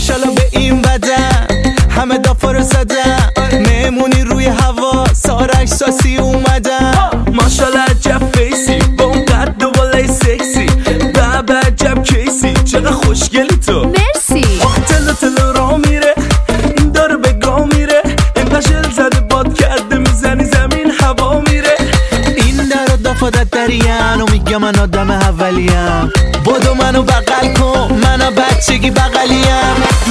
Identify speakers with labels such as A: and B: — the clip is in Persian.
A: ماشالله به این بدن همه دافا رو زدن، مهمونی روی هوا سار احساسی اومدن.
B: ماشالله عجب فیسی با اون قد و بالای سکسی، بابا عجب کیسی چقدر خوشگلی تو.
C: مرسی.
B: تلو را میره داره به گاه میره، اینقدر شل زده باد کرده میزنی زمین هوا میره.
A: این در و دافادت درین و میگه من آدم اولیم، بدو منو بغل کن منو بچگی بغلیم.